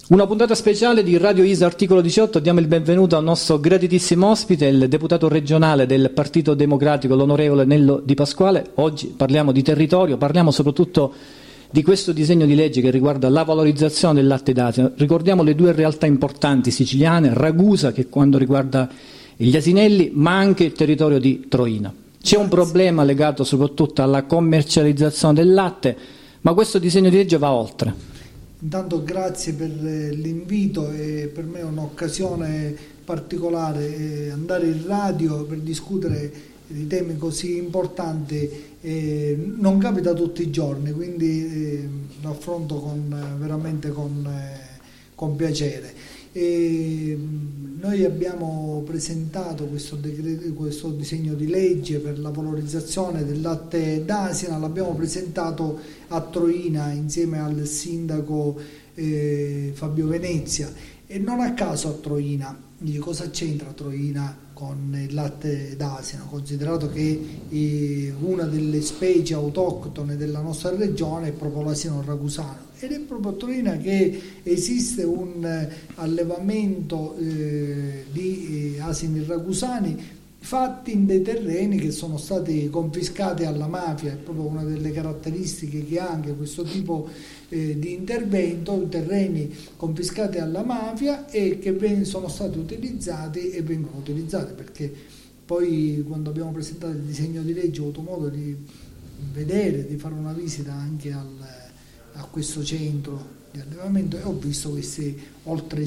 Una puntata speciale di Radio ISA Articolo 18, diamo il benvenuto al nostro graditissimo ospite, il deputato regionale del Partito Democratico, l'onorevole Nello Di Pasquale. Oggi parliamo di territorio, parliamo soprattutto di questo disegno di legge che riguarda la valorizzazione del latte d'asino. Ricordiamo le due realtà importanti siciliane, Ragusa che quando riguarda gli asinelli, ma anche il territorio di Troina. C'è un problema legato soprattutto alla commercializzazione del latte, ma questo disegno di legge va oltre. Intanto grazie per l'invito, e per me è un'occasione particolare andare in radio per discutere di temi così importanti, non capita tutti i giorni, quindi lo affronto veramente con piacere. Noi abbiamo presentato questo disegno di legge per la valorizzazione del latte d'asina, l'abbiamo presentato a Troina insieme al sindaco Fabio Venezia, e non a caso a Troina. Cosa c'entra Troina con il latte d'asina, considerato che una delle specie autoctone della nostra regione è proprio l'asino ragusano, ed è proprio a Troina che esiste un allevamento di asini ragusani fatti in dei terreni che sono stati confiscati alla mafia. È proprio una delle caratteristiche che ha anche questo tipo di intervento, terreni confiscati alla mafia e che sono stati utilizzati e vengono utilizzati, perché poi quando abbiamo presentato il disegno di legge ho avuto modo di vedere, di fare una visita anche a questo centro di allevamento, e ho visto questi oltre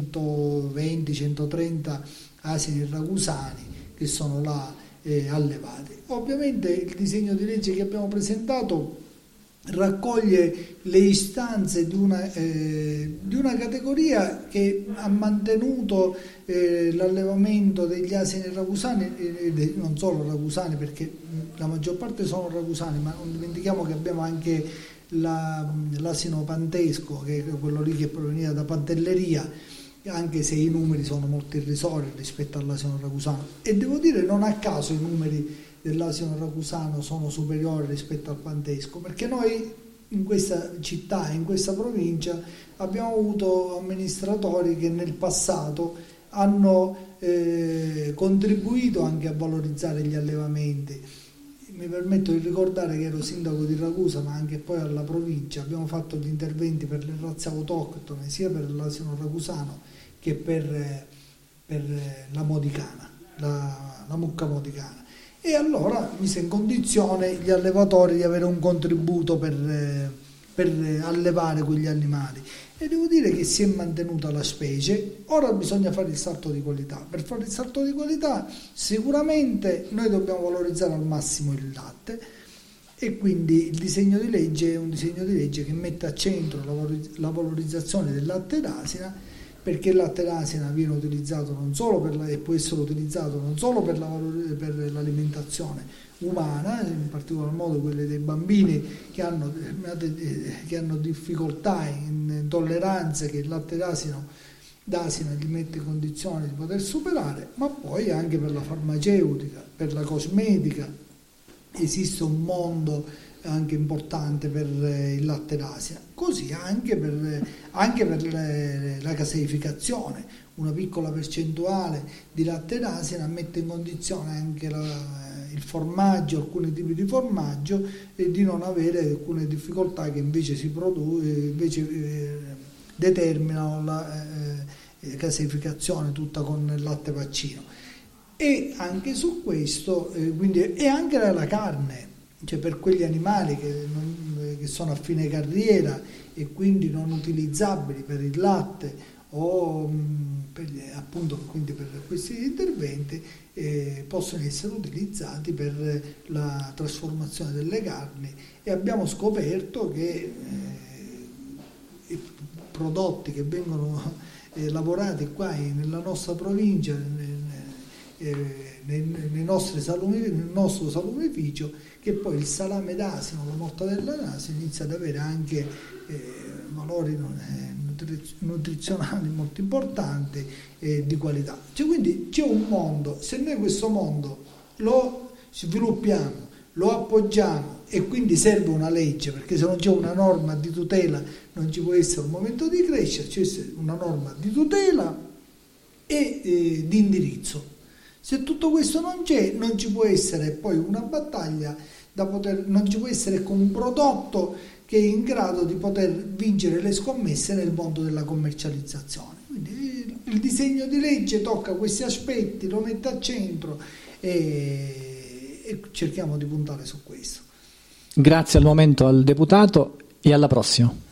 120-130 asini ragusani che sono là allevati. Ovviamente il disegno di legge che abbiamo presentato raccoglie le istanze di una categoria che ha mantenuto l'allevamento degli asini ragusani, non solo ragusani, perché la maggior parte sono ragusani, ma non dimentichiamo che abbiamo anche l'asino pantesco, che è quello lì che proveniva da Pantelleria, anche se i numeri sono molto irrisori rispetto all'asino ragusano, e devo dire non a caso i numeri dell'asino ragusano sono superiori rispetto al pantesco, perché noi in questa città, in questa provincia, abbiamo avuto amministratori che nel passato hanno contribuito anche a valorizzare gli allevamenti. Mi permetto di ricordare che ero sindaco di Ragusa, ma anche poi alla provincia abbiamo fatto gli interventi per le razze autoctone, sia per l'asino ragusano che per la modicana, la mucca modicana. E allora mise in condizione gli allevatori di avere un contributo per allevare quegli animali, e devo dire che si è mantenuta la specie. Ora bisogna fare il salto di qualità. Per fare il salto di qualità sicuramente noi dobbiamo valorizzare al massimo il latte, e quindi il disegno di legge è un disegno di legge che mette a centro la valorizzazione del latte d'asina, perché il latte d'asina viene utilizzato non solo e può essere utilizzato non solo per l'alimentazione umana, in particolar modo quelle dei bambini che hanno difficoltà, intolleranze che il latte d'asina gli mette in condizione di poter superare, ma poi anche per la farmaceutica, per la cosmetica. Esiste un mondo anche importante per il latte d'asina, così anche per la caseificazione. Una piccola percentuale di latte d'asina mette in condizione anche il formaggio, alcuni tipi di formaggio, e di non avere alcune difficoltà che invece determinano la caseificazione tutta con il latte vaccino. E anche su questo, quindi, e anche la carne, cioè per quegli animali che sono a fine carriera e quindi non utilizzabili per il latte, o quindi per questi interventi possono essere utilizzati per la trasformazione delle carni. E abbiamo scoperto che i prodotti che vengono lavorati qua nella nostra provincia, nel nostro salumificio, che poi il salame d'asino, la mortadella d'asino inizia ad avere anche valori nutrizionali molto importanti e di qualità. Quindi c'è un mondo, se noi questo mondo lo sviluppiamo, lo appoggiamo e quindi serve una legge, perché se non c'è una norma di tutela non ci può essere un momento di crescita, c'è una norma di tutela e di indirizzo. Se tutto questo non c'è, non ci può essere poi una battaglia non ci può essere un prodotto che è in grado di poter vincere le scommesse nel mondo della commercializzazione. Quindi il disegno di legge tocca questi aspetti, lo mette al centro e cerchiamo di puntare su questo. Grazie al momento al deputato e alla prossima.